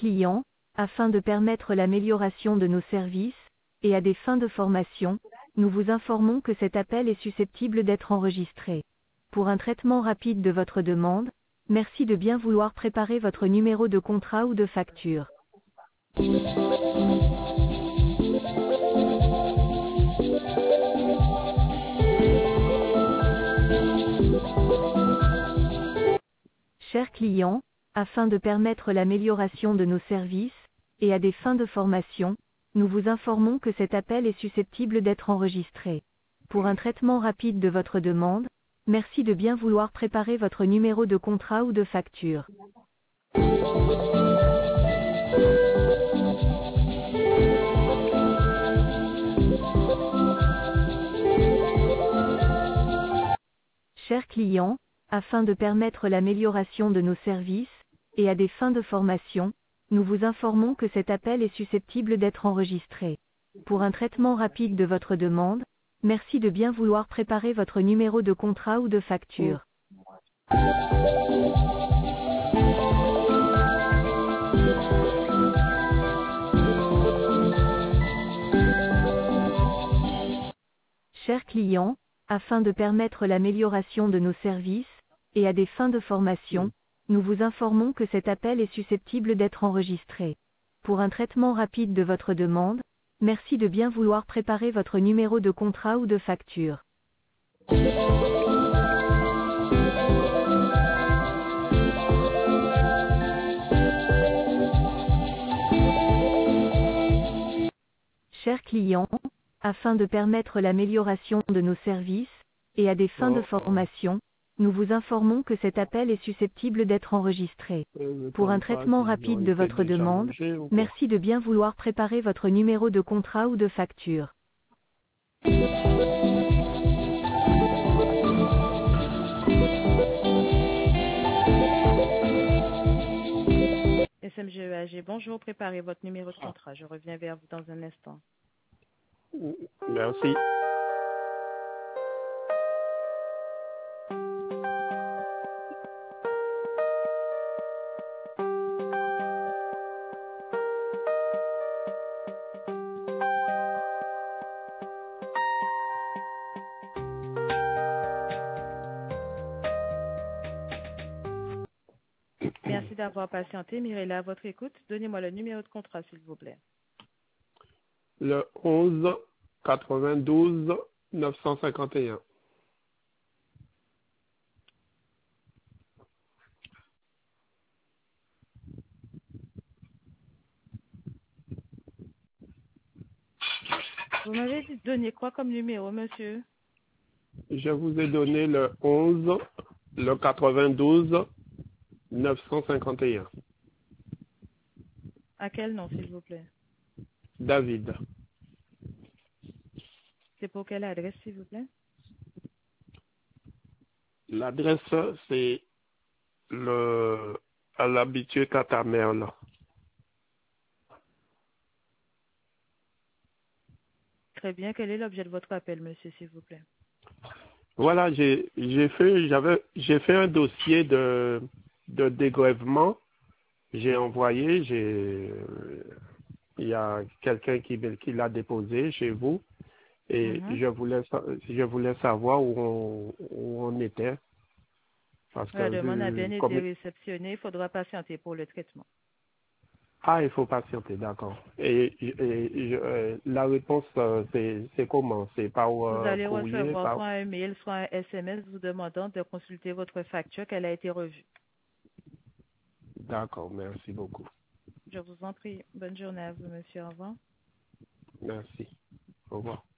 client, afin de permettre l'amélioration de nos services, et à des fins de formation, nous vous informons que cet appel est susceptible d'être enregistré. Pour un traitement rapide de votre demande, merci de bien vouloir préparer votre numéro de contrat ou de facture. Chers clients, afin de permettre l'amélioration de nos services, et à des fins de formation, nous vous informons que cet appel est susceptible d'être enregistré. Pour un traitement rapide de votre demande, merci de bien vouloir préparer votre numéro de contrat ou de facture. Chers clients, afin de permettre l'amélioration de nos services, et à des fins de formation, nous vous informons que cet appel est susceptible d'être enregistré. Pour un traitement rapide de votre demande, merci de bien vouloir préparer votre numéro de contrat ou de facture. Chers clients, afin de permettre l'amélioration de nos services, et à des fins de formation, nous vous informons que cet appel est susceptible d'être enregistré. Pour un traitement rapide de votre demande, merci de bien vouloir préparer votre numéro de contrat ou de facture. Chers clients, afin de permettre l'amélioration de nos services, et à des fins de formation, nous vous informons que cet appel est susceptible d'être enregistré. Pour un traitement rapide de votre demande, merci de bien vouloir préparer votre numéro de contrat ou de facture. SMGEAG, bonjour, préparez votre numéro de contrat. Je reviens vers vous dans un instant. Merci. Merci d'avoir patienté. Mirella, à votre écoute. Donnez-moi le numéro de contrat, s'il vous plaît. Le 11 92 951. Vous m'avez dit de donner quoi comme numéro, monsieur? Je vous ai donné le 11, le 92 951. À quel nom, s'il vous plaît? David. C'est pour quelle adresse, s'il vous plaît? L'adresse, c'est à l'habitué Catamerle. Très bien. Quel est l'objet de votre appel, monsieur, s'il vous plaît? Voilà, j'ai fait un dossier de dégrèvement. J'ai envoyé, il y a quelqu'un qui l'a déposé chez vous et je voulais savoir où on était. Parce que La demande a bien été réceptionnée. Il faudra patienter pour le traitement. Ah, il faut patienter, d'accord. Et la réponse, c'est comment? C'est par Vous allez courrier, recevoir soit un mail, soit un SMS vous demandant de consulter votre facture qu'elle a été revue. D'accord, merci beaucoup. Je vous en prie. Bonne journée à vous, monsieur. Au revoir. Merci. Au revoir.